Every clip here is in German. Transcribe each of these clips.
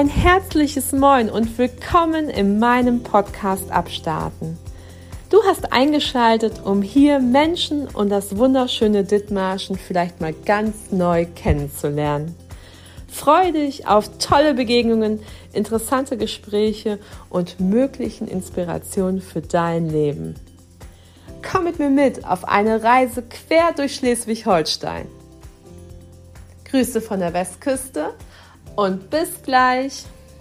Ein herzliches Moin und willkommen in meinem Podcast Abstarten. Du hast eingeschaltet, um hier Menschen und das wunderschöne Dithmarschen vielleicht mal ganz neu kennenzulernen. Freue dich auf tolle Begegnungen, interessante Gespräche und möglichen Inspirationen für dein Leben. Komm mit mir mit auf eine Reise quer durch Schleswig-Holstein. Grüße von der Westküste und bis gleich.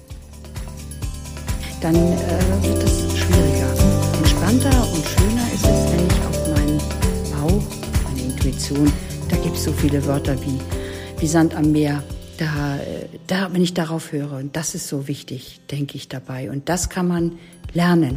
Dann wird es schwieriger. Entspannter und schöner ist es, wenn ich auf meinen Bauch, meine Intuition, da gibt es so viele Wörter wie Sand am Meer, wenn ich darauf höre, und das ist so wichtig, denke ich dabei. Und das kann man lernen.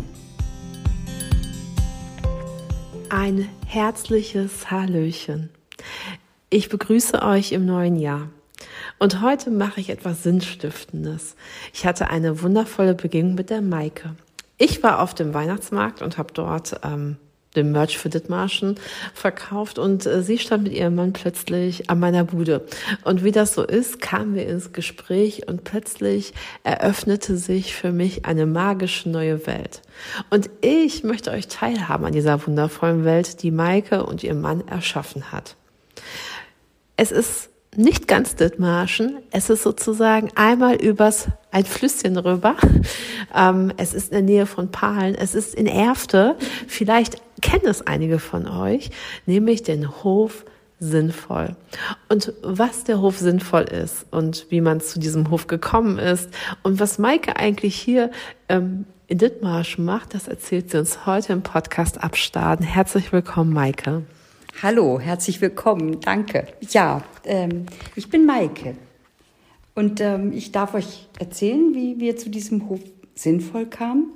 Ein herzliches Hallöchen. Ich begrüße euch im neuen Jahr. Und heute mache ich etwas Sinnstiftendes. Ich hatte eine wundervolle Begegnung mit der Maike. Ich war auf dem Weihnachtsmarkt und habe dort den Merch für Dithmarschen verkauft und sie stand mit ihrem Mann plötzlich an meiner Bude. Und wie das so ist, kamen wir ins Gespräch und plötzlich eröffnete sich für mich eine magische neue Welt. Und ich möchte euch teilhaben an dieser wundervollen Welt, die Maike und ihr Mann erschaffen hat. Es ist nicht ganz Dithmarschen, es ist sozusagen einmal ein Flüsschen rüber. Es ist in der Nähe von Pahlen, es ist in Erfte. Vielleicht kennen es einige von euch, nämlich den Hof Sinnvoll. Und was der Hof Sinnvoll ist und wie man zu diesem Hof gekommen ist und was Maike eigentlich hier in Dithmarschen macht, das erzählt sie uns heute im Podcast Abstarten. Herzlich willkommen, Maike. Hallo, herzlich willkommen, danke. Ja, ich bin Maike und ich darf euch erzählen, wie wir zu diesem Hof Sinnvoll kamen.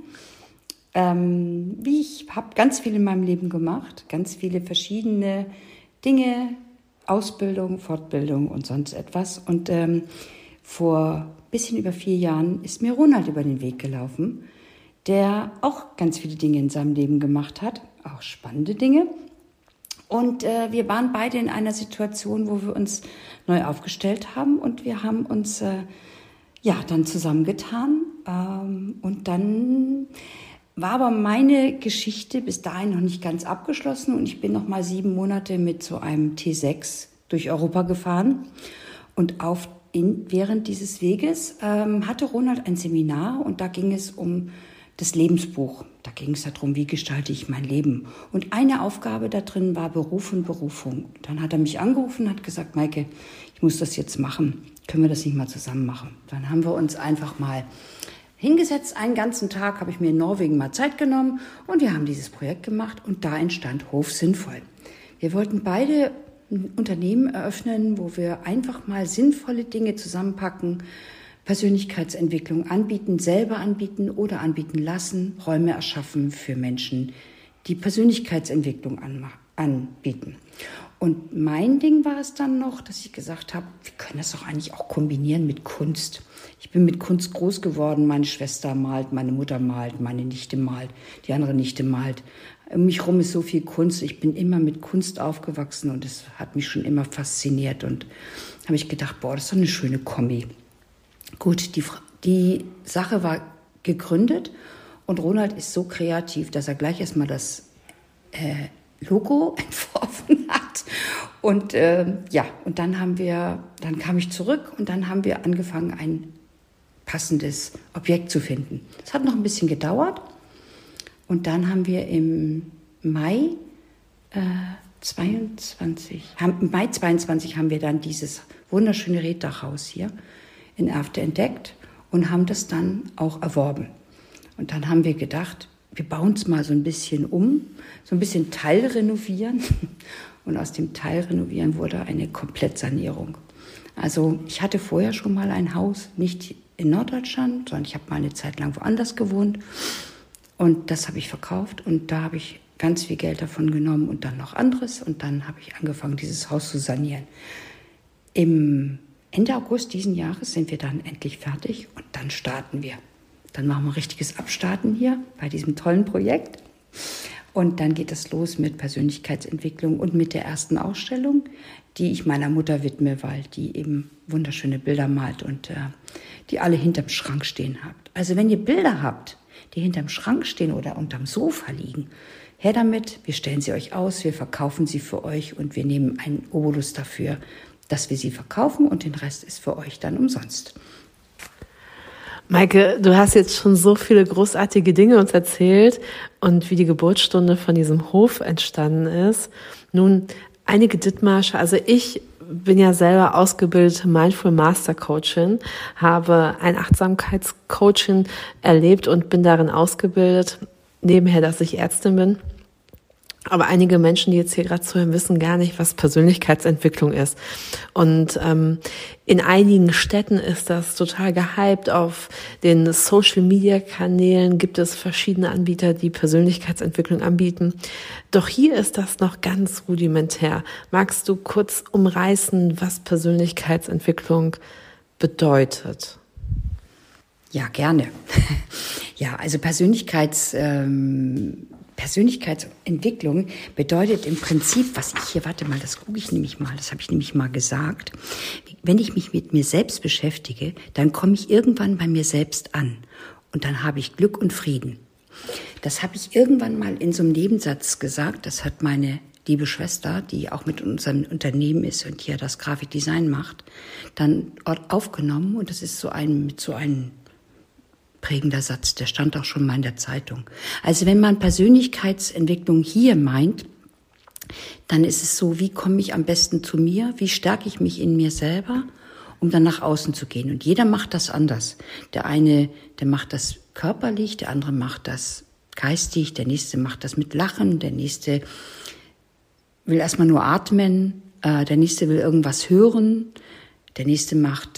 Ich habe ganz viel in meinem Leben gemacht, ganz viele verschiedene Dinge, Ausbildung, Fortbildung und sonst etwas. Und vor ein bisschen über 4 Jahren ist mir Ronald über den Weg gelaufen, der auch ganz viele Dinge in seinem Leben gemacht hat, auch spannende Dinge. Und wir waren beide in einer Situation, wo wir uns neu aufgestellt haben und wir haben uns dann zusammengetan. Und dann war aber meine Geschichte bis dahin noch nicht ganz abgeschlossen und ich bin noch mal 7 Monate mit so einem T6 durch Europa gefahren. Und während dieses Weges hatte Ronald ein Seminar und da ging es um das Lebensbuch. Da ging es darum, wie gestalte ich mein Leben. Und eine Aufgabe da drin war Beruf und Berufung. Dann hat er mich angerufen und hat gesagt, Maike, ich muss das jetzt machen. Können wir das nicht mal zusammen machen? Dann haben wir uns einfach mal hingesetzt. Einen ganzen Tag habe ich mir in Norwegen mal Zeit genommen und wir haben dieses Projekt gemacht und da entstand Hof Sinnvoll. Wir wollten beide ein Unternehmen eröffnen, wo wir einfach mal sinnvolle Dinge zusammenpacken, Persönlichkeitsentwicklung anbieten, selber anbieten oder anbieten lassen, Räume erschaffen für Menschen, die Persönlichkeitsentwicklung anbieten. Und mein Ding war es dann noch, dass ich gesagt habe, wir können das doch eigentlich auch kombinieren mit Kunst. Ich bin mit Kunst groß geworden, meine Schwester malt, meine Mutter malt, meine Nichte malt, die andere Nichte malt. Um mich rum ist so viel Kunst, ich bin immer mit Kunst aufgewachsen und das hat mich schon immer fasziniert und habe ich gedacht, das ist doch eine schöne Kombi. Gut, die Sache war gegründet und Ronald ist so kreativ, dass er gleich erstmal das Logo entworfen hat. Und und dann kam ich zurück und dann haben wir angefangen, ein passendes Objekt zu finden. Es hat noch ein bisschen gedauert und dann haben wir im Mai 22 haben wir dann dieses wunderschöne Reetdachhaus hier in Erfte entdeckt und haben das dann auch erworben. Und dann haben wir gedacht, wir bauen es mal so ein bisschen um, so ein bisschen teilrenovieren. Und aus dem Teilrenovieren wurde eine Komplettsanierung. Also ich hatte vorher schon mal ein Haus, nicht in Norddeutschland, sondern ich habe mal eine Zeit lang woanders gewohnt. Und das habe ich verkauft und da habe ich ganz viel Geld davon genommen und dann noch anderes. Und dann habe ich angefangen, dieses Haus zu sanieren. Im Ende August diesen Jahres sind wir dann endlich fertig und dann starten wir. Dann machen wir richtiges Abstarten hier bei diesem tollen Projekt. Und dann geht es los mit Persönlichkeitsentwicklung und mit der ersten Ausstellung, die ich meiner Mutter widme, weil die eben wunderschöne Bilder malt und die alle hinterm Schrank stehen habt. Also wenn ihr Bilder habt, die hinterm Schrank stehen oder unterm Sofa liegen, her damit, wir stellen sie euch aus, wir verkaufen sie für euch und wir nehmen einen Obolus dafür, dass wir sie verkaufen und den Rest ist für euch dann umsonst. Maike, du hast jetzt schon so viele großartige Dinge uns erzählt und wie die Geburtsstunde von diesem Hof entstanden ist. Nun, einige Dithmarscher, also ich bin ja selber ausgebildete Mindful Master Coachin, habe ein Achtsamkeitscoaching erlebt und bin darin ausgebildet, nebenher, dass ich Ärztin bin. Aber einige Menschen, die jetzt hier gerade zuhören, wissen gar nicht, was Persönlichkeitsentwicklung ist. Und in einigen Städten ist das total gehypt. Auf den Social-Media-Kanälen gibt es verschiedene Anbieter, die Persönlichkeitsentwicklung anbieten. Doch hier ist das noch ganz rudimentär. Magst du kurz umreißen, was Persönlichkeitsentwicklung bedeutet? Ja, gerne. Ja, also Persönlichkeitsentwicklung bedeutet im Prinzip, was ich hier, warte mal, das gucke ich nämlich mal, das habe ich nämlich mal gesagt. Wenn ich mich mit mir selbst beschäftige, dann komme ich irgendwann bei mir selbst an und dann habe ich Glück und Frieden. Das habe ich irgendwann mal in so einem Nebensatz gesagt, das hat meine liebe Schwester, die auch mit unserem Unternehmen ist und hier das Grafikdesign macht, dann aufgenommen und das ist so ein prägender Satz, der stand auch schon mal in der Zeitung. Also wenn man Persönlichkeitsentwicklung hier meint, dann ist es so, wie komme ich am besten zu mir, wie stärke ich mich in mir selber, um dann nach außen zu gehen. Und jeder macht das anders. Der eine, der macht das körperlich, der andere macht das geistig, der nächste macht das mit Lachen, der nächste will erstmal nur atmen, der nächste will irgendwas hören, der nächste macht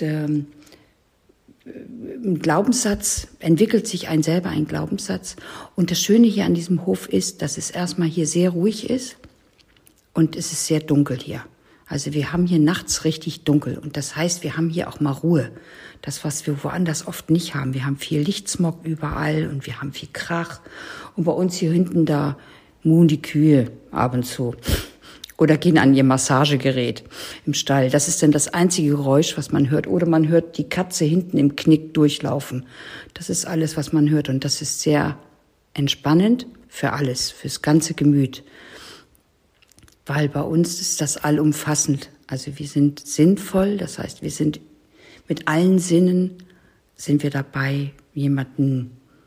ein Glaubenssatz, entwickelt sich selber ein Glaubenssatz. Und das Schöne hier an diesem Hof ist, dass es erstmal hier sehr ruhig ist und es ist sehr dunkel hier. Also wir haben hier nachts richtig dunkel und das heißt, wir haben hier auch mal Ruhe. Das, was wir woanders oft nicht haben. Wir haben viel Lichtsmog überall und wir haben viel Krach. Und bei uns hier hinten, da muhen die Kühe ab und zu. Oder gehen an ihr Massagegerät im Stall. Das ist dann das einzige Geräusch, was man hört. Oder man hört die Katze hinten im Knick durchlaufen. Das ist alles, was man hört. Und das ist sehr entspannend für alles, fürs ganze Gemüt. Weil bei uns ist das allumfassend. Also wir sind sinnvoll, das heißt, wir sind mit allen Sinnen sind wir dabei, jemanden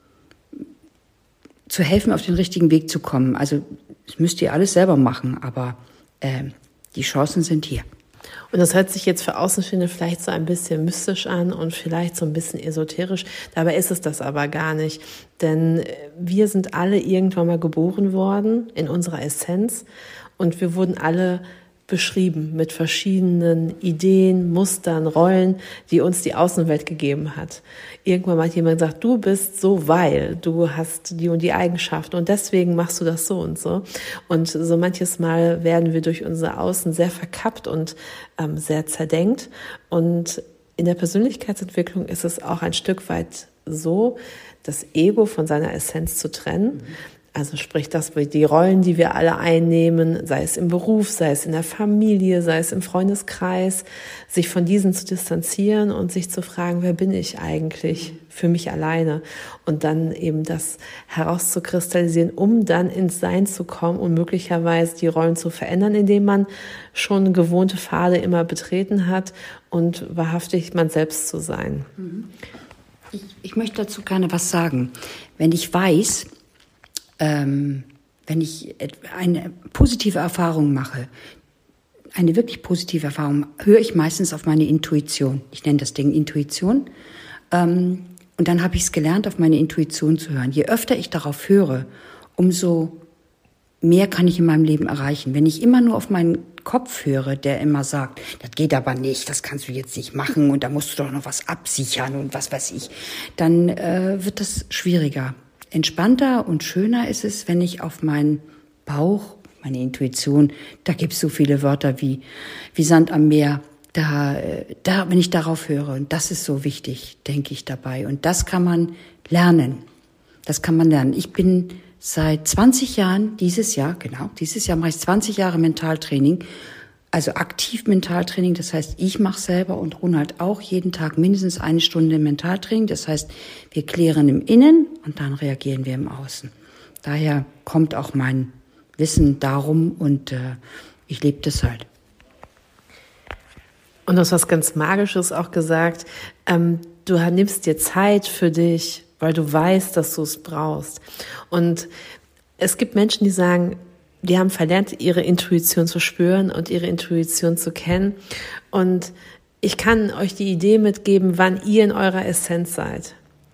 zu helfen, auf den richtigen Weg zu kommen. Also das müsst ihr alles selber machen, aber die Chancen sind hier. Und das hört sich jetzt für Außenstehende vielleicht so ein bisschen mystisch an und vielleicht so ein bisschen esoterisch. Dabei ist es das aber gar nicht. Denn wir sind alle irgendwann mal geboren worden in unserer Essenz und wir wurden alle beschrieben mit verschiedenen Ideen, Mustern, Rollen, die uns die Außenwelt gegeben hat. Irgendwann hat jemand gesagt, du bist so, weil du hast die und die Eigenschaften und deswegen machst du das so und so. Und so manches Mal werden wir durch unser Außen sehr verkappt und sehr zerdenkt. Und in der Persönlichkeitsentwicklung ist es auch ein Stück weit so, das Ego von seiner Essenz zu trennen. Also sprich, dass wir die Rollen, die wir alle einnehmen, sei es im Beruf, sei es in der Familie, sei es im Freundeskreis, sich von diesen zu distanzieren und sich zu fragen, wer bin ich eigentlich für mich alleine? Und dann eben das herauszukristallisieren, um dann ins Sein zu kommen und möglicherweise die Rollen zu verändern, indem man schon gewohnte Pfade immer betreten hat und wahrhaftig man selbst zu sein. Ich möchte dazu gerne was sagen. Wenn ich weiß, wenn ich eine positive Erfahrung mache, eine wirklich positive Erfahrung, höre ich meistens auf meine Intuition. Ich nenne das Ding Intuition. Und dann habe ich es gelernt, auf meine Intuition zu hören. Je öfter ich darauf höre, umso mehr kann ich in meinem Leben erreichen. Wenn ich immer nur auf meinen Kopf höre, der immer sagt, das geht aber nicht, das kannst du jetzt nicht machen und da musst du doch noch was absichern und was weiß ich, dann wird das schwieriger. Entspannter und schöner ist es, wenn ich auf meinen Bauch, meine Intuition, da gibt es so viele Wörter wie Sand am Meer, wenn ich darauf höre, und das ist so wichtig, denke ich dabei. Und das kann man lernen. Das kann man lernen. Ich bin seit 20 Jahren, dieses Jahr mache ich 20 Jahre Mentaltraining, also aktiv Mentaltraining. Das heißt, ich mache selber und Ronald auch jeden Tag mindestens 1 Stunde Mentaltraining. Das heißt, wir klären im Innen und dann reagieren wir im Außen. Daher kommt auch mein Wissen darum und ich lebe das halt. Und du hast was ganz Magisches auch gesagt. Du nimmst dir Zeit für dich, weil du weißt, dass du es brauchst. Und es gibt Menschen, die sagen, die haben verlernt, ihre Intuition zu spüren und ihre Intuition zu kennen. Und ich kann euch die Idee mitgeben, wann ihr in eurer Essenz seid.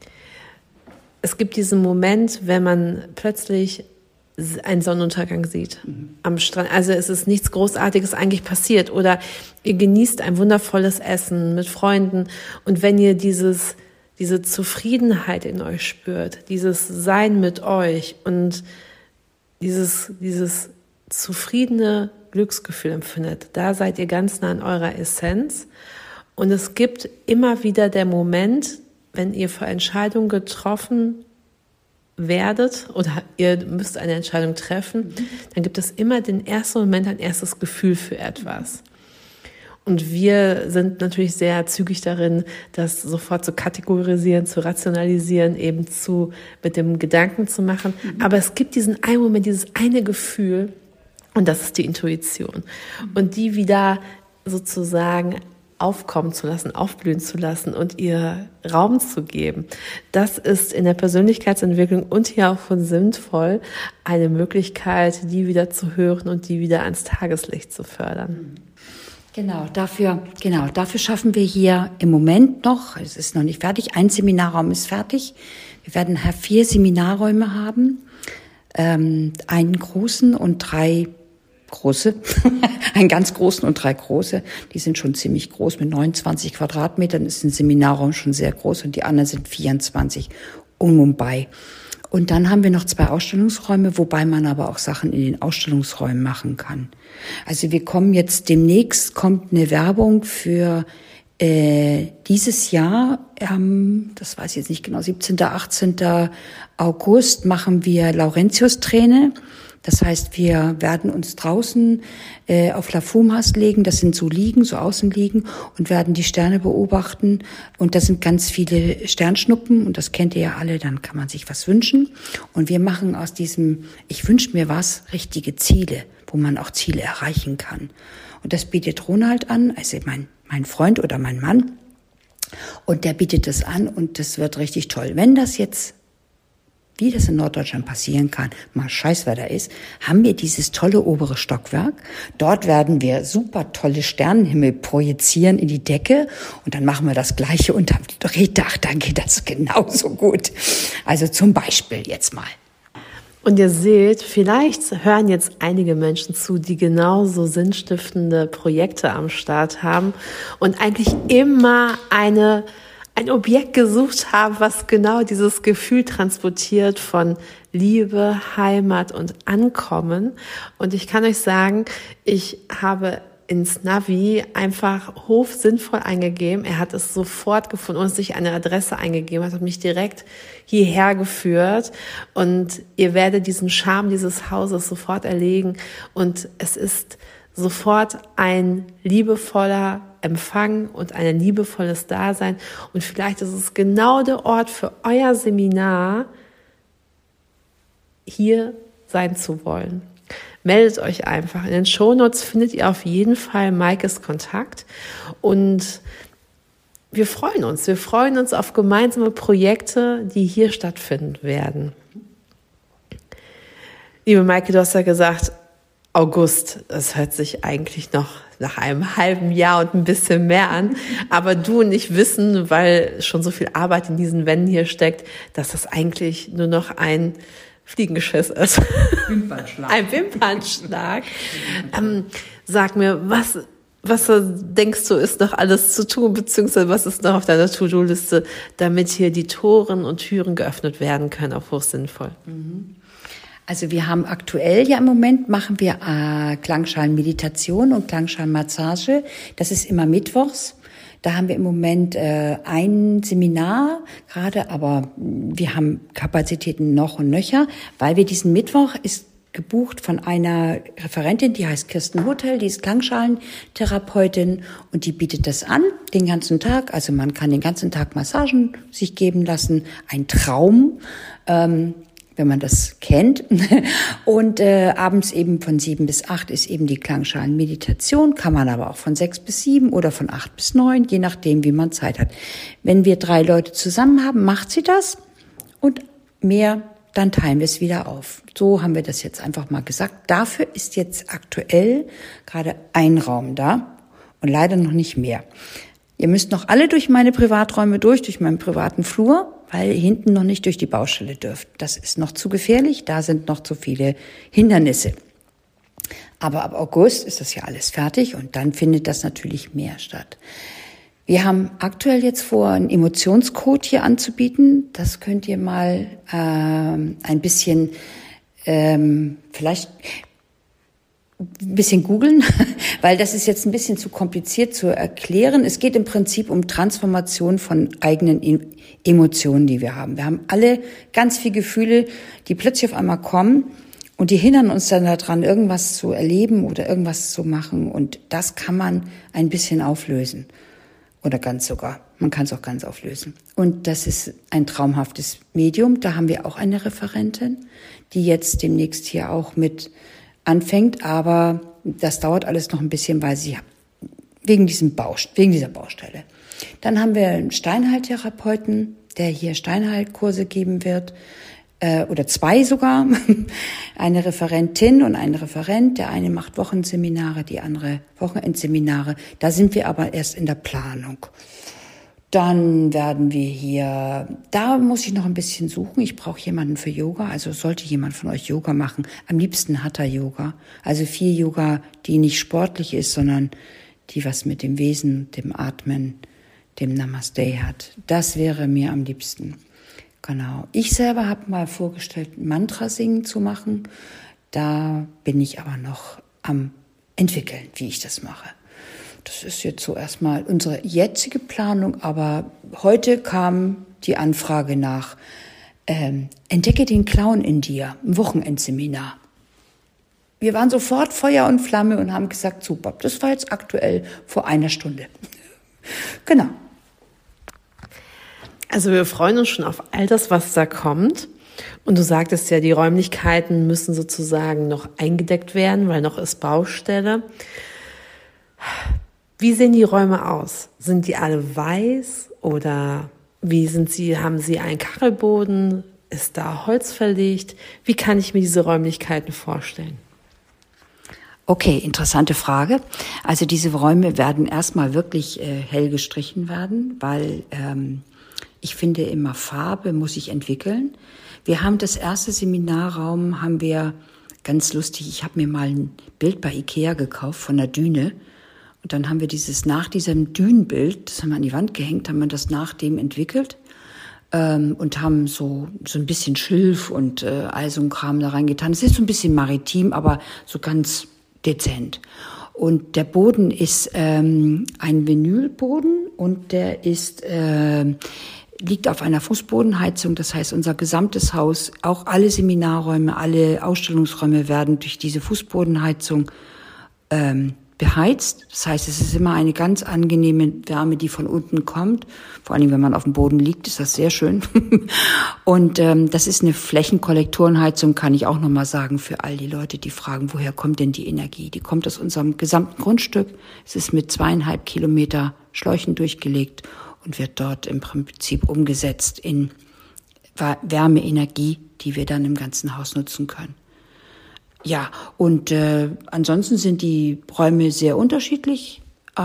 Es gibt diesen Moment, wenn man plötzlich einen Sonnenuntergang sieht am Strand. Also es ist nichts Großartiges eigentlich passiert. Oder ihr genießt ein wundervolles Essen mit Freunden. Und wenn ihr diese Zufriedenheit in euch spürt, dieses Sein mit euch und dieses zufriedene Glücksgefühl empfindet, da seid ihr ganz nah in eurer Essenz. Und es gibt immer wieder der Moment, wenn ihr vor Entscheidungen getroffen werdet oder ihr müsst eine Entscheidung treffen, dann gibt es immer den ersten Moment, ein erstes Gefühl für etwas. Und wir sind natürlich sehr zügig darin, das sofort zu kategorisieren, zu rationalisieren, eben mit dem Gedanken zu machen. Aber es gibt diesen einen Moment, dieses eine Gefühl, und das ist die Intuition. Und die wieder sozusagen aufkommen zu lassen, aufblühen zu lassen und ihr Raum zu geben. Das ist in der Persönlichkeitsentwicklung und hier auch von Sinnvoll eine Möglichkeit, die wieder zu hören und die wieder ans Tageslicht zu fördern. Genau, dafür schaffen wir hier im Moment noch, es ist noch nicht fertig, ein Seminarraum ist fertig. Wir werden 4 Seminarräume haben, einen großen und 3 große, einen ganz großen und 3 große. Die sind schon ziemlich groß, mit 29 Quadratmetern ist ein Seminarraum schon sehr groß und die anderen sind 24 um bei. Und dann haben wir noch 2 Ausstellungsräume, wobei man aber auch Sachen in den Ausstellungsräumen machen kann. Also wir kommen jetzt, demnächst kommt eine Werbung für dieses Jahr, das weiß ich jetzt nicht genau, 17., 18. August machen wir Laurentius-Träne. Das heißt, wir werden uns draußen auf La Fumas legen, das sind so Liegen, so Außenliegen, und werden die Sterne beobachten. Und da sind ganz viele Sternschnuppen, und das kennt ihr ja alle, dann kann man sich was wünschen. Und wir machen aus diesem Ich wünsche mir was richtige Ziele, wo man auch Ziele erreichen kann. Und das bietet Ronald an, also mein Freund oder mein Mann. Und der bietet das an und das wird richtig toll. Wenn das jetzt, wie das in Norddeutschland passieren kann, mal Scheißwetter ist, haben wir dieses tolle obere Stockwerk. Dort werden wir super tolle Sternenhimmel projizieren in die Decke und dann machen wir das Gleiche unterm Rehdach, dann geht das genauso gut. Also zum Beispiel jetzt mal. Und ihr seht, vielleicht hören jetzt einige Menschen zu, die genauso sinnstiftende Projekte am Start haben und eigentlich immer ein Objekt gesucht haben, was genau dieses Gefühl transportiert von Liebe, Heimat und Ankommen. Und ich kann euch sagen, ich habe ins Navi einfach Hof sinnvoll eingegeben. Er hat es sofort gefunden und sich eine Adresse eingegeben, hat mich direkt hierher geführt. Und ihr werdet diesen Charme dieses Hauses sofort erlegen. Und es ist sofort ein liebevoller Empfang und ein liebevolles Dasein. Und vielleicht ist es genau der Ort für euer Seminar, hier sein zu wollen. Meldet euch einfach. In den Shownotes findet ihr auf jeden Fall Maikes Kontakt. Und wir freuen uns. Wir freuen uns auf gemeinsame Projekte, die hier stattfinden werden. Liebe Maike, du hast ja gesagt, August, das hört sich eigentlich noch nach einem halben Jahr und ein bisschen mehr an. Aber du und ich wissen, weil schon so viel Arbeit in diesen Wänden hier steckt, dass das eigentlich nur noch ein Fliegengeschiss ist. Wimpernschlag. Ein Wimpernschlag. Sag mir, was denkst du, ist noch alles zu tun, beziehungsweise was ist noch auf deiner To-Do-Liste, damit hier die Toren und Türen geöffnet werden können, auch hochsinnvoll? Also wir haben aktuell ja im Moment, machen wir Klangschalenmeditation und Klangschalenmassage. Das ist immer mittwochs. Da haben wir im Moment ein Seminar gerade, aber wir haben Kapazitäten noch und nöcher, weil wir diesen Mittwoch ist gebucht von einer Referentin, die heißt Kirsten Hotel, die ist Klangschalentherapeutin und die bietet das an den ganzen Tag. Also man kann den ganzen Tag Massagen sich geben lassen. Ein Traum, wenn man das kennt. Und abends eben von 7 bis 8 ist eben die Klangschalenmeditation. Kann man aber auch von 6 bis 7 oder von 8 bis 9, je nachdem, wie man Zeit hat. Wenn wir 3 Leute zusammen haben, macht sie das und mehr, dann teilen wir es wieder auf. So haben wir das jetzt einfach mal gesagt. Dafür ist jetzt aktuell gerade ein Raum da und leider noch nicht mehr. Ihr müsst noch alle durch meine Privaträume durch meinen privaten Flur, weil ihr hinten noch nicht durch die Baustelle dürft. Das ist noch zu gefährlich, da sind noch zu viele Hindernisse. Aber ab August ist das ja alles fertig und dann findet das natürlich mehr statt. Wir haben aktuell jetzt vor, einen Emotionscode hier anzubieten. Das könnt ihr mal ein bisschen vielleicht ein bisschen googeln, weil das ist jetzt ein bisschen zu kompliziert zu erklären. Es geht im Prinzip um Transformation von eigenen Emotionen, die wir haben. Wir haben alle ganz viele Gefühle, die plötzlich auf einmal kommen und die hindern uns dann daran, irgendwas zu erleben oder irgendwas zu machen. Und das kann man ein bisschen auflösen. Oder ganz sogar. Man kann es auch ganz auflösen. Und das ist ein traumhaftes Medium. Da haben wir auch eine Referentin, die jetzt demnächst hier auch mit anfängt. Aber das dauert alles noch ein bisschen, weil sie wegen dieser Baustelle. Dann haben wir einen Steinheiltherapeuten, der hier Steinheilkurse geben wird. Oder 2 sogar. Eine Referentin und ein Referent. Der eine macht Wochenseminare, die andere Wochenendseminare. Da sind wir aber erst in der Planung. Dann werden wir hier, da muss ich noch ein bisschen suchen. Ich brauche jemanden für Yoga. Also sollte jemand von euch Yoga machen. Am liebsten Hatha-Yoga. Also viel Yoga, die nicht sportlich ist, sondern die was mit dem Wesen, dem Atmen, dem Namaste hat. Das wäre mir am liebsten. Genau. Ich selber habe mal vorgestellt, Mantra singen zu machen. Da bin ich aber noch am entwickeln, wie ich das mache. Das ist jetzt so erstmal unsere jetzige Planung, aber heute kam die Anfrage nach Entdecke den Clown in dir, ein Wochenendseminar. Wir waren sofort Feuer und Flamme und haben gesagt, super, das war jetzt aktuell vor einer Stunde. Genau. Also wir freuen uns schon auf all das, was da kommt. Und du sagtest ja, die Räumlichkeiten müssen sozusagen noch eingedeckt werden, weil noch ist Baustelle. Wie sehen die Räume aus? Sind die alle weiß oder wie sind sie? Haben sie einen Kachelboden? Ist da Holz verlegt? Wie kann ich mir diese Räumlichkeiten vorstellen? Okay, interessante Frage. Also diese Räume werden erstmal wirklich hell gestrichen werden, weil ich finde immer Farbe muss ich entwickeln. Wir haben das erste Seminarraum, haben wir ganz lustig, ich habe mir mal ein Bild bei Ikea gekauft von einer Düne. Und dann haben wir nach diesem Dünenbild, das haben wir an die Wand gehängt, haben wir das nach dem entwickelt und haben so ein bisschen Schilf und all so ein Kram da reingetan. Es ist so ein bisschen maritim, aber so ganz dezent. Und der Boden ist ein Vinylboden und der liegt auf einer Fußbodenheizung. Das heißt, unser gesamtes Haus, auch alle Seminarräume, alle Ausstellungsräume werden durch diese Fußbodenheizung beheizt. Das heißt, es ist immer eine ganz angenehme Wärme, die von unten kommt. Vor allem, wenn man auf dem Boden liegt, ist das sehr schön. Und das ist eine Flächenkollektorenheizung, kann ich auch nochmal sagen, für all die Leute, die fragen, woher kommt denn die Energie? Die kommt aus unserem gesamten Grundstück. Es ist mit 2,5 Kilometer Schläuchen durchgelegt und wird dort im Prinzip umgesetzt in Wärmeenergie, die wir dann im ganzen Haus nutzen können. Ja, und ansonsten sind die Räume sehr unterschiedlich.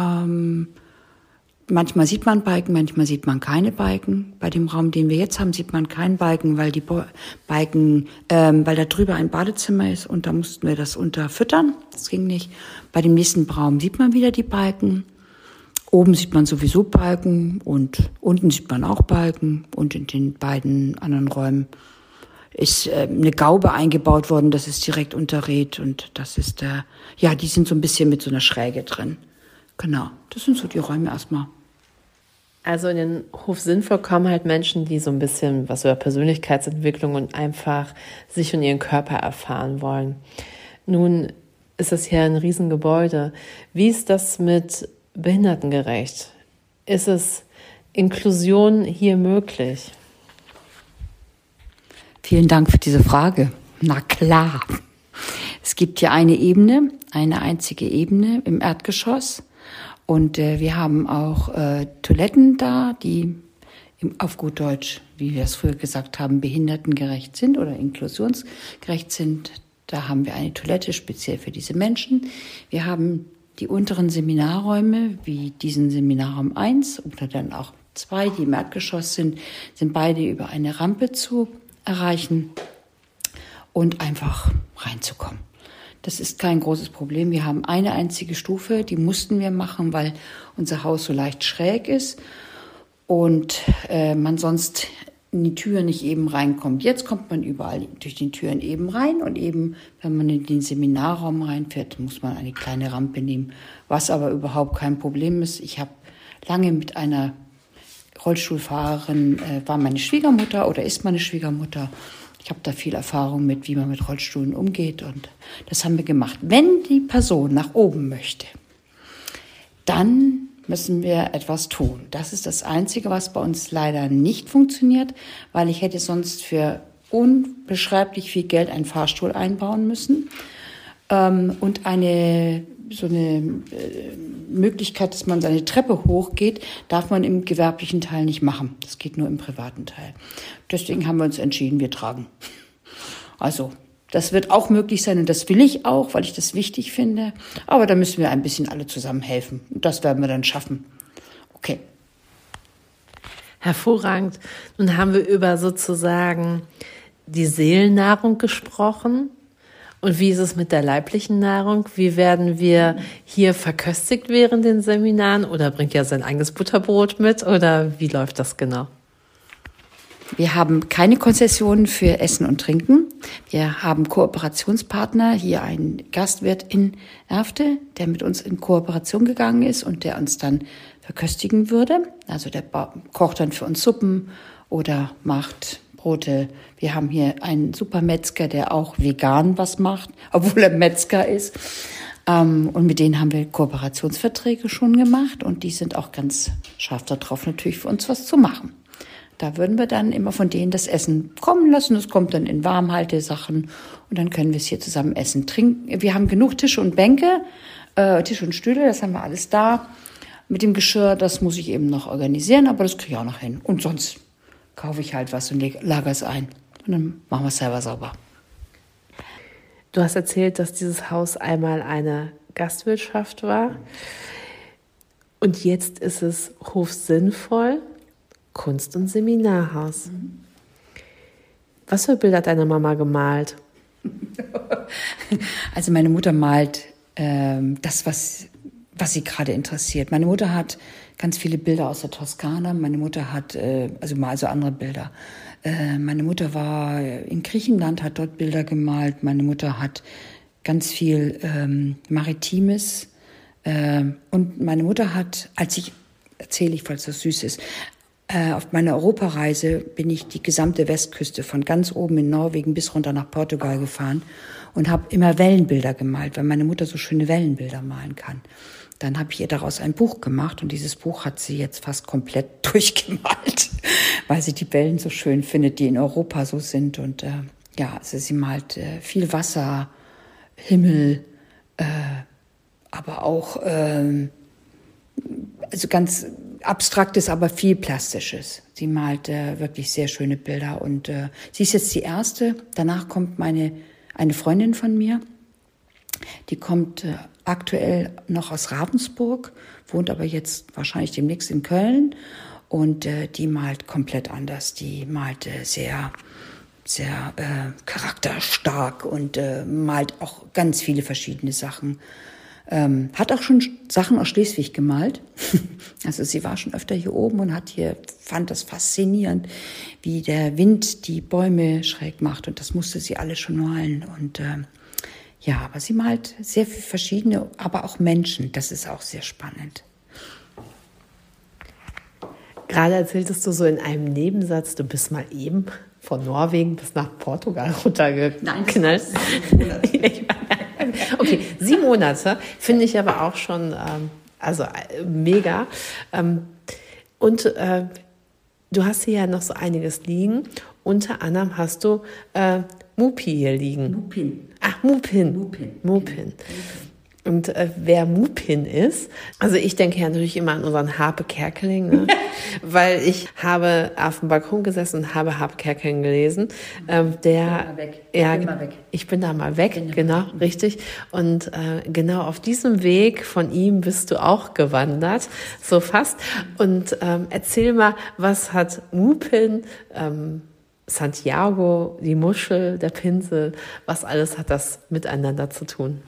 Manchmal sieht man Balken, manchmal sieht man keine Balken. Bei dem Raum, den wir jetzt haben, sieht man keinen Balken, weil weil da drüber ein Badezimmer ist und da mussten wir das unterfüttern. Das ging nicht. Bei dem nächsten Raum sieht man wieder die Balken. Oben sieht man sowieso Balken und unten sieht man auch Balken und in den beiden anderen Räumen ist eine Gaube eingebaut worden, das ist direkt unterrät und das ist die sind so ein bisschen mit so einer Schräge drin. Genau, das sind so die Räume erstmal. Also in den Hof Sinnvoll kommen halt Menschen, die so ein bisschen was über Persönlichkeitsentwicklung und einfach sich und ihren Körper erfahren wollen. Nun ist das hier ein Riesengebäude. Wie ist das mit behindertengerecht? Ist es Inklusion hier möglich? Vielen Dank für diese Frage. Na klar. Es gibt hier eine Ebene, eine einzige Ebene im Erdgeschoss. Und wir haben auch Toiletten da, die auf gut Deutsch, wie wir es früher gesagt haben, behindertengerecht sind oder inklusionsgerecht sind. Da haben wir eine Toilette speziell für diese Menschen. Wir haben die unteren Seminarräume, wie diesen Seminarraum 1 oder dann auch 2, die im Erdgeschoss sind beide über eine Rampe zu erreichen und einfach reinzukommen. Das ist kein großes Problem. Wir haben eine einzige Stufe, die mussten wir machen, weil unser Haus so leicht schräg ist und man sonst in die Tür nicht eben reinkommt. Jetzt kommt man überall durch die Türen eben rein und eben, wenn man in den Seminarraum reinfährt, muss man eine kleine Rampe nehmen, was aber überhaupt kein Problem ist. Ich habe lange mit einer Rollstuhlfahrerin, war meine Schwiegermutter oder ist meine Schwiegermutter. Ich habe da viel Erfahrung mit, wie man mit Rollstühlen umgeht und das haben wir gemacht. Wenn die Person nach oben möchte, dann müssen wir etwas tun. Das ist das Einzige, was bei uns leider nicht funktioniert, weil ich hätte sonst für unbeschreiblich viel Geld einen Fahrstuhl einbauen müssen und eine Möglichkeit, dass man seine Treppe hochgeht, darf man im gewerblichen Teil nicht machen. Das geht nur im privaten Teil. Deswegen haben wir uns entschieden, wir tragen. Also, das wird auch möglich sein und das will ich auch, weil ich das wichtig finde. Aber da müssen wir ein bisschen alle zusammen helfen. Und das werden wir dann schaffen. Okay. Hervorragend. Nun haben wir über sozusagen die Seelennahrung gesprochen. Und wie ist es mit der leiblichen Nahrung? Wie werden wir hier verköstigt während den Seminaren? Oder bringt ihr sein eigenes Butterbrot mit? Oder wie läuft das genau? Wir haben keine Konzessionen für Essen und Trinken. Wir haben Kooperationspartner, hier ein Gastwirt in Erfte, der mit uns in Kooperation gegangen ist und der uns dann verköstigen würde. Also der kocht dann für uns Suppen oder macht Brote. Wir haben hier einen super Metzger, der auch vegan was macht, obwohl er Metzger ist. Und mit denen haben wir Kooperationsverträge schon gemacht und die sind auch ganz scharf darauf, natürlich für uns was zu machen. Da würden wir dann immer von denen das Essen kommen lassen. Das kommt dann in Warmhaltesachen und dann können wir es hier zusammen essen, trinken. Wir haben genug Tische und Bänke, Tische und Stühle, das haben wir alles da. Mit dem Geschirr, das muss ich eben noch organisieren, aber das kriege ich auch noch hin. Und sonst kaufe ich halt was und lagere es ein. Und dann machen wir es selber sauber. Du hast erzählt, dass dieses Haus einmal eine Gastwirtschaft war. Und jetzt ist es Hof Sinnvoll, Kunst- und Seminarhaus. Was für Bilder hat deine Mama gemalt? Also meine Mutter malt das, was sie gerade interessiert. Meine Mutter hat ganz viele Bilder aus der Toskana. Meine Mutter hat also andere Bilder. Meine Mutter war in Griechenland, hat dort Bilder gemalt. Meine Mutter hat ganz viel Maritimes. Und meine Mutter hat, erzähle ich, falls das süß ist, auf meiner Europareise bin ich die gesamte Westküste von ganz oben in Norwegen bis runter nach Portugal gefahren und habe immer Wellenbilder gemalt, weil meine Mutter so schöne Wellenbilder malen kann. Dann habe ich ihr daraus ein Buch gemacht und dieses Buch hat sie jetzt fast komplett durchgemalt, weil sie die Wellen so schön findet, die in Europa so sind. Und also sie malt viel Wasser, Himmel, aber auch also ganz Abstraktes, aber viel Plastisches. Sie malt wirklich sehr schöne Bilder und sie ist jetzt die Erste. Danach kommt eine Freundin von mir, die kommt aktuell noch aus Ravensburg, wohnt aber jetzt wahrscheinlich demnächst in Köln und die malt komplett anders. Die malt sehr, sehr charakterstark und malt auch ganz viele verschiedene Sachen. Hat auch schon Sachen aus Schleswig gemalt. Also sie war schon öfter hier oben und fand das faszinierend, wie der Wind die Bäume schräg macht. Und das musste sie alles schon malen. Und aber sie malt sehr viele verschiedene, aber auch Menschen. Das ist auch sehr spannend. Gerade erzähltest du so in einem Nebensatz, du bist mal eben von Norwegen bis nach Portugal runtergeknallt. Okay, 7 Monate finde ich aber auch schon mega. Und du hast hier ja noch so einiges liegen. Unter anderem hast du Mupi hier liegen. Mupin. Ach, Mupin. Und wer Mupin ist, also ich denke ja natürlich immer an unseren Harpe Kerkeling, ne? Weil ich habe auf dem Balkon gesessen und habe Harpe Kerkeling gelesen. Ich bin da mal weg, genau, richtig. Und genau auf diesem Weg von ihm bist du auch gewandert, so fast. Und erzähl mal, was hat Mupin, Santiago, die Muschel, der Pinsel, was alles hat das miteinander zu tun?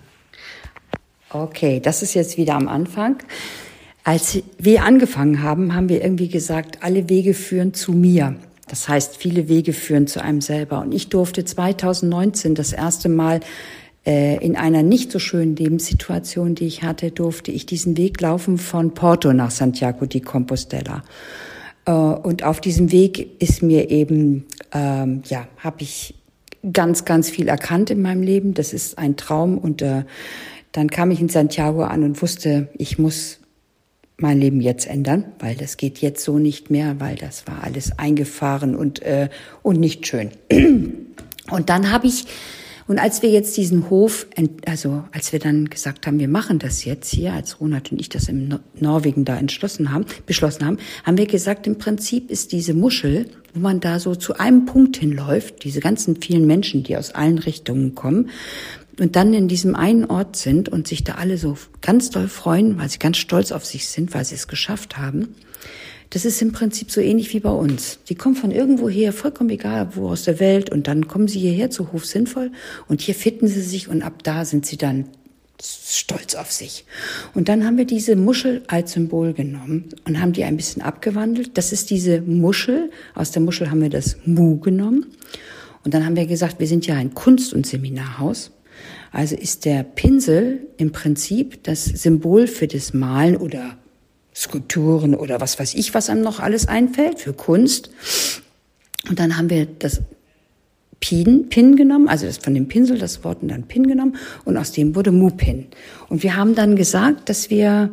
Okay, das ist jetzt wieder am Anfang. Als wir angefangen haben, haben wir irgendwie gesagt, alle Wege führen zu mir. Das heißt, viele Wege führen zu einem selber. Und ich durfte 2019 das erste Mal in einer nicht so schönen Lebenssituation, die ich hatte, durfte ich diesen Weg laufen von Porto nach Santiago de Compostela. Und auf diesem Weg ist mir eben, habe ich ganz, ganz viel erkannt in meinem Leben. Das ist ein Traum. Und dann kam ich in Santiago an und wusste, ich muss mein Leben jetzt ändern, weil das geht jetzt so nicht mehr, weil das war alles eingefahren und nicht schön. Und dann als wir jetzt diesen Hof, als wir dann gesagt haben, wir machen das jetzt hier, als Ronald und ich das in Norwegen da beschlossen haben, haben wir gesagt, im Prinzip ist diese Muschel, wo man da so zu einem Punkt hinläuft, diese ganzen vielen Menschen, die aus allen Richtungen kommen, und dann in diesem einen Ort sind und sich da alle so ganz doll freuen, weil sie ganz stolz auf sich sind, weil sie es geschafft haben. Das ist im Prinzip so ähnlich wie bei uns. Die kommen von irgendwo her, vollkommen egal wo aus der Welt, und dann kommen sie hierher zu Hof Sinnvoll und hier fitten sie sich und ab da sind sie dann stolz auf sich. Und dann haben wir diese Muschel als Symbol genommen und haben die ein bisschen abgewandelt. Das ist diese Muschel. Aus der Muschel haben wir das Mu genommen. Und dann haben wir gesagt, wir sind ja ein Kunst- und Seminarhaus. Also ist der Pinsel im Prinzip das Symbol für das Malen oder Skulpturen oder was weiß ich, was einem noch alles einfällt, für Kunst. Und dann haben wir das Pin genommen, also das von dem Pinsel, das Wort und dann Pin genommen, und aus dem wurde Mupin. Und wir haben dann gesagt, dass wir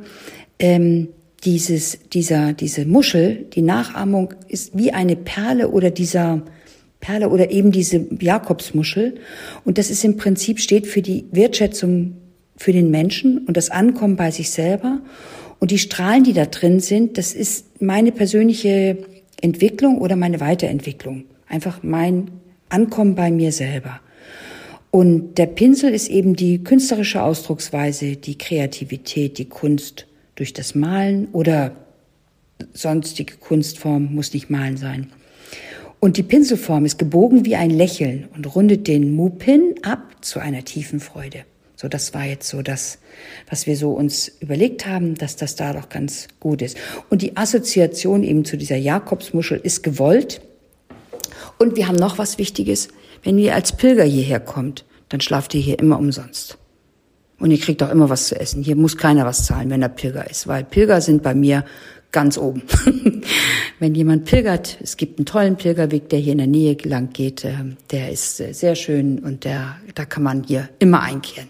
diese Muschel, die Nachahmung ist wie eine Perle oder eben diese Jakobsmuschel. Und das ist im Prinzip, steht für die Wertschätzung für den Menschen und das Ankommen bei sich selber. Und die Strahlen, die da drin sind, das ist meine persönliche Entwicklung oder meine Weiterentwicklung. Einfach mein Ankommen bei mir selber. Und der Pinsel ist eben die künstlerische Ausdrucksweise, die Kreativität, die Kunst durch das Malen oder sonstige Kunstform, muss nicht Malen sein. Und die Pinselform ist gebogen wie ein Lächeln und rundet den Mupin ab zu einer tiefen Freude. So, das war jetzt so das, was wir so uns überlegt haben, dass das da doch ganz gut ist. Und die Assoziation eben zu dieser Jakobsmuschel ist gewollt. Und wir haben noch was Wichtiges. Wenn ihr als Pilger hierher kommt, dann schlaft ihr hier immer umsonst. Und ihr kriegt auch immer was zu essen. Hier muss keiner was zahlen, wenn er Pilger ist, weil Pilger sind bei mir ganz oben. Wenn jemand pilgert, es gibt einen tollen Pilgerweg, der hier in der Nähe lang geht, der ist sehr schön und da kann man hier immer einkehren.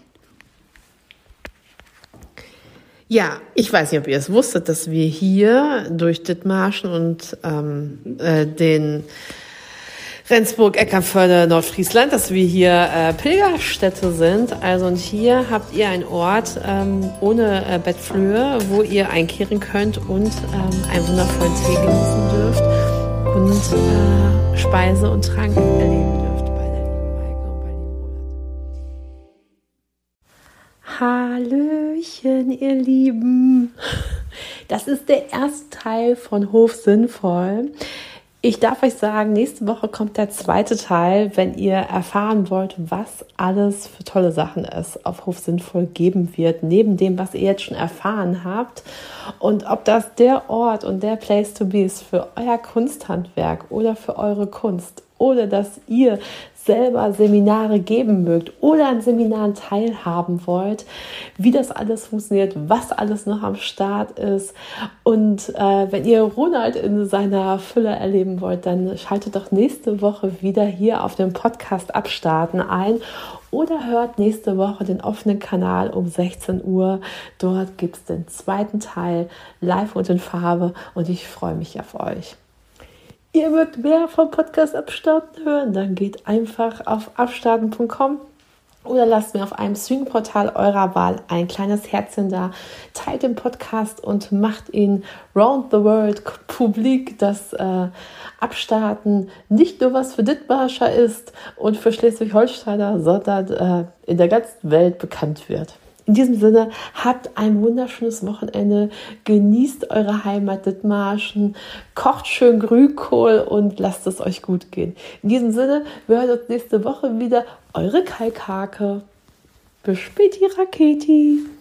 Ja, ich weiß nicht, ob ihr es wusstet, dass wir hier durch Dithmarschen und den Rendsburg, Nordfriesland, dass wir hier Pilgerstätte sind. Also und hier habt ihr einen Ort ohne Bettflöhe, wo ihr einkehren könnt und einen wundervollen Tee genießen dürft und Speise und Trank erleben dürft bei der lieben Maike und bei lieben Roland. Hallöchen, ihr Lieben. Das ist der erste Teil von Hof Sinnvoll. Ich darf euch sagen, nächste Woche kommt der zweite Teil, wenn ihr erfahren wollt, was alles für tolle Sachen es auf Hof Sinnvoll geben wird, neben dem, was ihr jetzt schon erfahren habt. Und ob das der Ort und der Place to be ist für euer Kunsthandwerk oder für eure Kunst oder dass ihr selber Seminare geben mögt oder an Seminaren teilhaben wollt, wie das alles funktioniert, was alles noch am Start ist. Und wenn ihr Ronald in seiner Fülle erleben wollt, dann schaltet doch nächste Woche wieder hier auf dem Podcast Abstarten ein oder hört nächste Woche den offenen Kanal um 16 Uhr. Dort gibt es den zweiten Teil live und in Farbe und ich freue mich auf euch. Ihr mögt mehr vom Podcast Abstarten hören, dann geht einfach auf abstarten.com oder lasst mir auf einem Streaming-Portal eurer Wahl ein kleines Herzchen da, teilt den Podcast und macht ihn round the world publik, dass Abstarten nicht nur was für Dithmarscher ist und für Schleswig-Holsteiner, sondern in der ganzen Welt bekannt wird. In diesem Sinne, habt ein wunderschönes Wochenende, genießt eure Heimat Dithmarschen, kocht schön Grünkohl und lasst es euch gut gehen. In diesem Sinne, wir hören uns nächste Woche wieder. Eure Kalkhake. Bis späti, Raketi.